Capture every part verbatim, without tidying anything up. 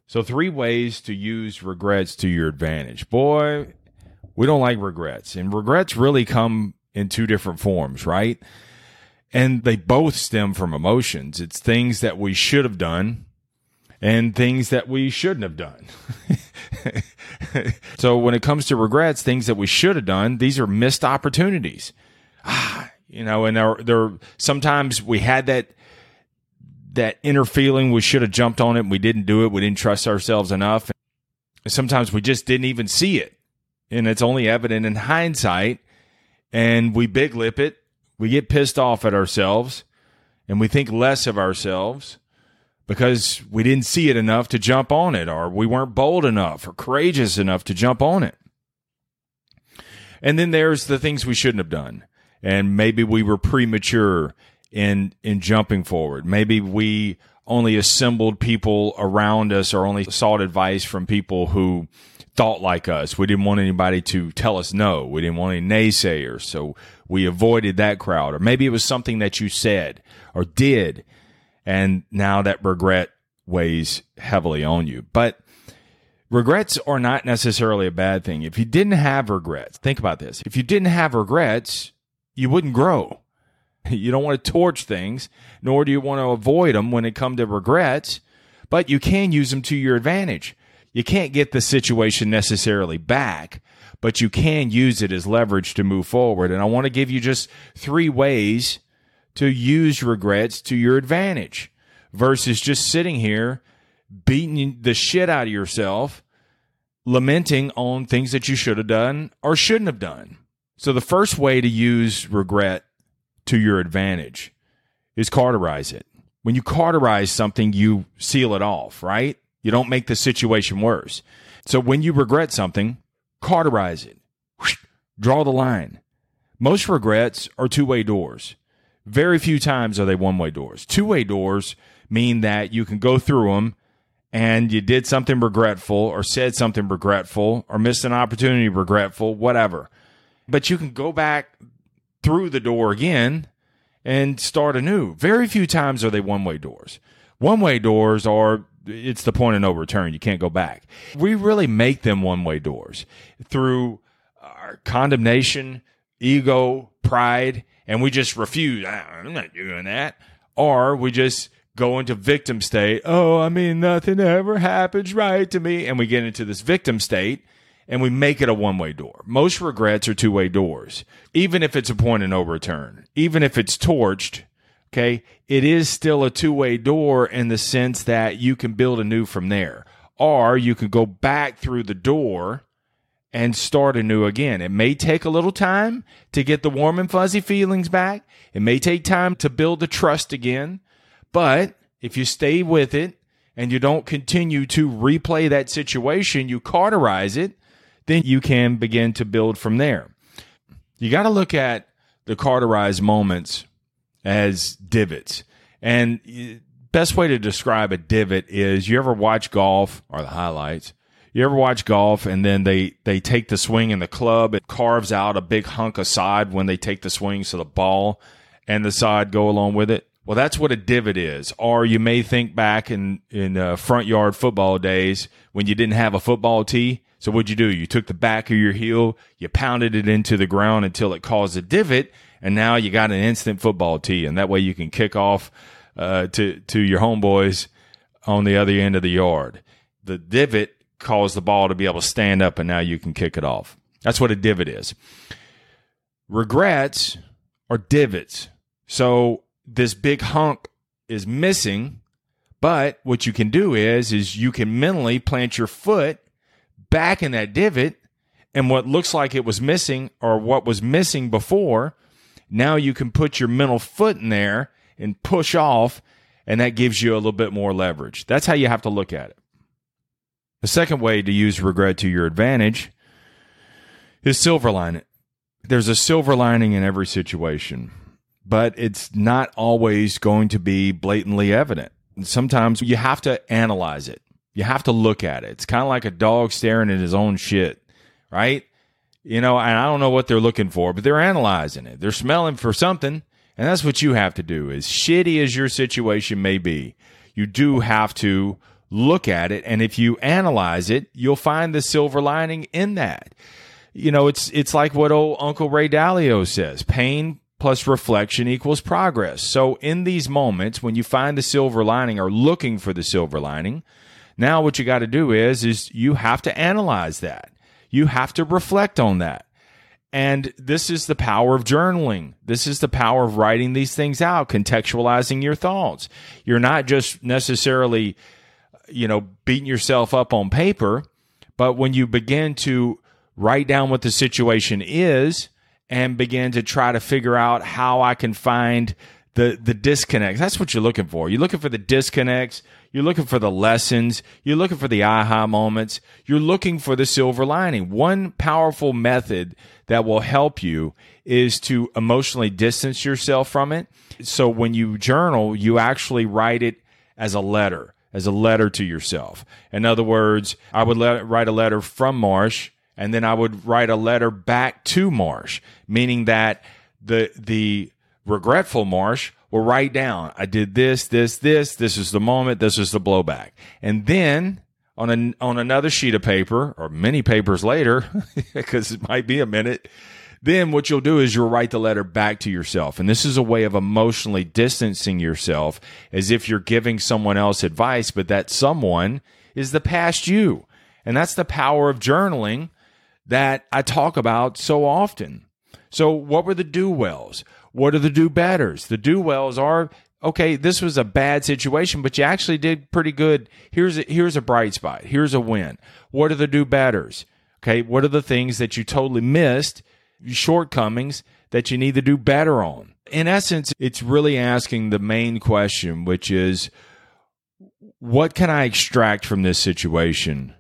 So three ways to use regrets to your advantage. Boy, we don't like regrets. And regrets really come in two different forms, right? And they both stem from emotions. It's things that we should have done and things that we shouldn't have done. So when it comes to regrets, things that we should have done, these are missed opportunities. Ah, you know, and there, there sometimes we had that that inner feeling we should have jumped on it and we didn't do it. We didn't trust ourselves enough. Sometimes we just didn't even see it. And it's only evident in hindsight. And we big lip it. We get pissed off at ourselves. And we think less of ourselves because we didn't see it enough to jump on it, or we weren't bold enough or courageous enough to jump on it. And then there's the things we shouldn't have done. And maybe we were premature in in jumping forward. Maybe we only assembled people around us or only sought advice from people who thought like us. We didn't want anybody to tell us no. We didn't want any naysayers, so we avoided that crowd. Or maybe it was something that you said or did, and now that regret weighs heavily on you. But regrets are not necessarily a bad thing. If you didn't have regrets, think about this. If you didn't have regrets, you wouldn't grow. You don't want to torch things, nor do you want to avoid them when it comes to regrets, but you can use them to your advantage. You can't get the situation necessarily back, but you can use it as leverage to move forward. And I want to give you just three ways to use regrets to your advantage versus just sitting here beating the shit out of yourself, lamenting on things that you should have done or shouldn't have done. So the first way to use regret to your advantage is cauterize it. When you cauterize something, you seal it off, right? You don't make the situation worse. So when you regret something, cauterize it. Draw the line. Most regrets are two-way doors. Very few times are they one-way doors. Two-way doors mean that you can go through them and you did something regretful or said something regretful or missed an opportunity regretful, whatever. But you can go back through the door again and start anew. Very few times are they one-way doors. One-way doors are, it's the point of no return. You can't go back. We really make them one-way doors through our condemnation, ego, pride, and we just refuse. I'm not doing that. Or we just go into victim state. Oh, I mean, nothing ever happens right to me. And we get into this victim state. And we make it a one-way door. Most regrets are two-way doors. Even if it's a point of no return, even if it's torched, okay, it is still a two-way door in the sense that you can build anew from there. Or you can go back through the door and start anew again. It may take a little time to get the warm and fuzzy feelings back. It may take time to build the trust again. But if you stay with it and you don't continue to replay that situation, you cauterize it, then you can begin to build from there. You got to look at the cauterized moments as divots. And best way to describe a divot is, you ever watch golf, or the highlights, you ever watch golf and then they, they take the swing and the club, it carves out a big hunk of sod when they take the swing, so the ball and the sod go along with it? Well, that's what a divot is. Or you may think back in, in uh, front yard football days when you didn't have a football tee. So what'd you do? You took the back of your heel, you pounded it into the ground until it caused a divot, and now you got an instant football tee, and that way you can kick off uh, to, to your homeboys on the other end of the yard. The divot caused the ball to be able to stand up, and now you can kick it off. That's what a divot is. Regrets are divots. So this big hunk is missing, but what you can do is, is you can mentally plant your foot back in that divot, and what looks like it was missing or what was missing before, now you can put your mental foot in there and push off, and that gives you a little bit more leverage. That's how you have to look at it. The second way to use regret to your advantage is silver line it. There's a silver lining in every situation, but it's not always going to be blatantly evident. And sometimes you have to analyze it. You have to look at it. It's kind of like a dog staring at his own shit, right? You know, and I don't know what they're looking for, but they're analyzing it. They're smelling for something, and that's what you have to do. As shitty as your situation may be, you do have to look at it, and if you analyze it, you'll find the silver lining in that. You know, it's it's like what old Uncle Ray Dalio says, pain plus reflection equals progress. So in these moments, when you find the silver lining or looking for the silver lining, now what you got to do is, is you have to analyze that. You have to reflect on that. And this is the power of journaling. This is the power of writing these things out, contextualizing your thoughts. You're not just necessarily, you know, beating yourself up on paper, but when you begin to write down what the situation is and begin to try to figure out how I can find the, the disconnects. That's what you're looking for. You're looking for the disconnects. You're looking for the lessons. You're looking for the aha moments. You're looking for the silver lining. One powerful method that will help you is to emotionally distance yourself from it. So when you journal, you actually write it as a letter, as a letter to yourself. In other words, I would let, write a letter from Marsh, and then I would write a letter back to Marsh, meaning that the the regretful Marsh will write down, I did this, this, this, this is the moment, this is the blowback. And then on a, on another sheet of paper, or many papers later, because it might be a minute, then what you'll do is you'll write the letter back to yourself. And this is a way of emotionally distancing yourself, as if you're giving someone else advice, but that someone is the past you. And that's the power of journaling that I talk about so often. So what were the do-wells? What are the do-betters? The do-wells are, okay, this was a bad situation, but you actually did pretty good. Here's a, here's a bright spot. Here's a win. What are the do-betters? Okay, what are the things that you totally missed, shortcomings that you need to do better on? In essence, it's really asking the main question, which is, what can I extract from this situation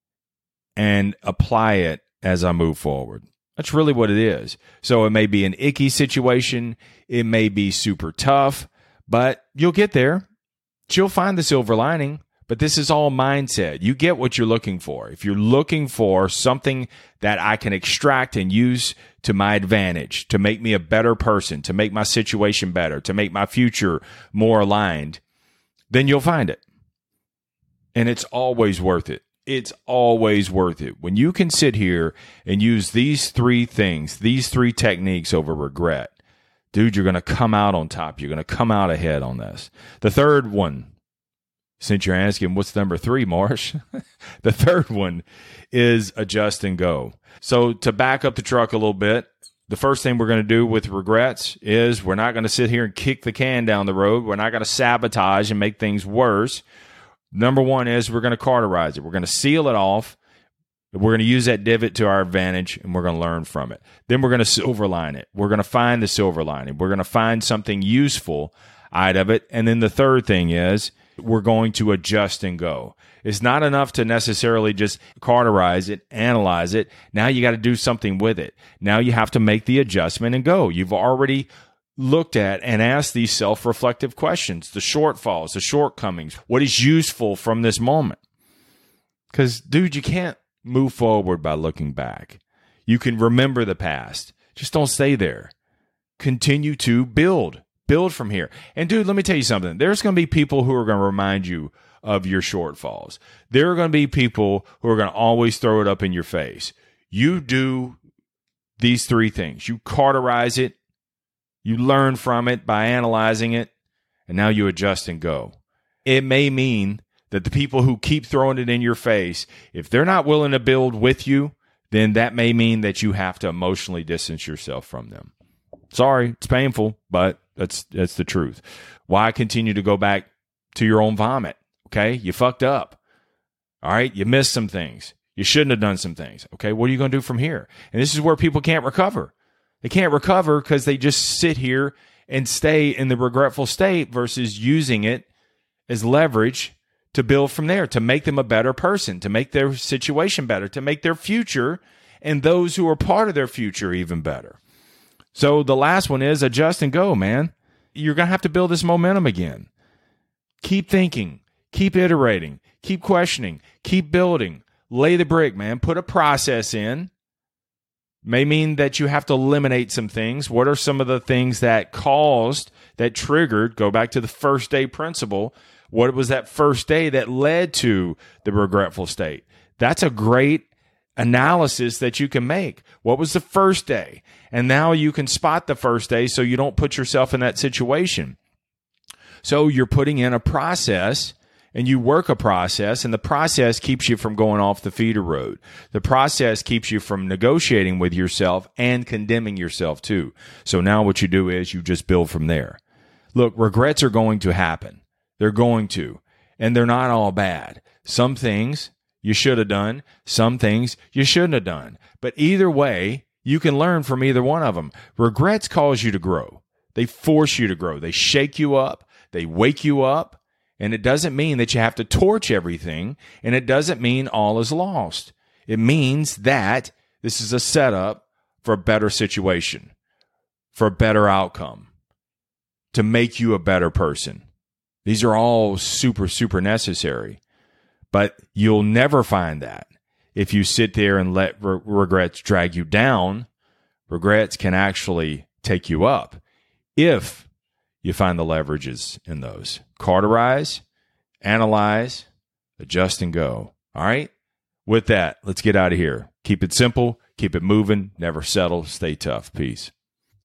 and apply it as I move forward? That's really what it is. So it may be an icky situation. It may be super tough, but you'll get there. You'll find the silver lining, but this is all mindset. You get what you're looking for. If you're looking for something that I can extract and use to my advantage, to make me a better person, to make my situation better, to make my future more aligned, then you'll find it. And it's always worth it. It's always worth it. When you can sit here and use these three things, these three techniques over regret, dude, you're going to come out on top. You're going to come out ahead on this. The third one, since you're asking, what's number three, Marsh? The third one is adjust and go. So to back up the truck a little bit, the first thing we're going to do with regrets is we're not going to sit here and kick the can down the road. We're not going to sabotage and make things worse. Number one is we're going to cauterize it. We're going to seal it off. We're going to use that divot to our advantage, and we're going to learn from it. Then we're going to silver line it. We're going to find the silver lining. We're going to find something useful out of it. And then the third thing is we're going to adjust and go. It's not enough to necessarily just cauterize it, analyze it. Now you got to do something with it. Now you have to make the adjustment and go. You've already looked at and asked these self-reflective questions, the shortfalls, the shortcomings, what is useful from this moment. Because, dude, you can't move forward by looking back. You can remember the past. Just don't stay there. Continue to build. Build from here. And, dude, let me tell you something. There's going to be people who are going to remind you of your shortfalls. There are going to be people who are going to always throw it up in your face. You do these three things. You cauterize it. You learn from it by analyzing it, and now you adjust and go. It may mean that the people who keep throwing it in your face, if they're not willing to build with you, then that may mean that you have to emotionally distance yourself from them. Sorry, it's painful, but that's that's the truth. Why continue to go back to your own vomit? Okay, you fucked up. All right, you missed some things. You shouldn't have done some things. Okay, what are you going to do from here? And this is where people can't recover. They can't recover because they just sit here and stay in the regretful state versus using it as leverage to build from there, to make them a better person, to make their situation better, to make their future and those who are part of their future even better. So the last one is adjust and go, man. You're going to have to build this momentum again. Keep thinking, keep iterating, keep questioning, keep building. Lay the brick, man. Put a process in. May mean that you have to eliminate some things. What are some of the things that caused, that triggered, go back to the first day principle, What was that first day that led to the regretful state? That's a great analysis that you can make. What was the first day? And now you can spot the first day so you don't put yourself in that situation. So you're putting in a process and you work a process, and the process keeps you from going off the feeder road. The process keeps you from negotiating with yourself and condemning yourself too. So now what you do is you just build from there. Look, regrets are going to happen. They're going to, and they're not all bad. Some things you should have done, some things you shouldn't have done. But either way, you can learn from either one of them. Regrets cause you to grow. They force you to grow. They shake you up. They wake you up. And it doesn't mean that you have to torch everything, and it doesn't mean all is lost. It means that this is a setup for a better situation, for a better outcome, to make you a better person. These are all super, super necessary. But you'll never find that if you sit there and let re- regrets drag you down. Regrets can actually take you up if you find the leverages in those. Cauterize, analyze, adjust, and go. All right? With that, let's get out of here. Keep it simple. Keep it moving. Never settle. Stay tough. Peace.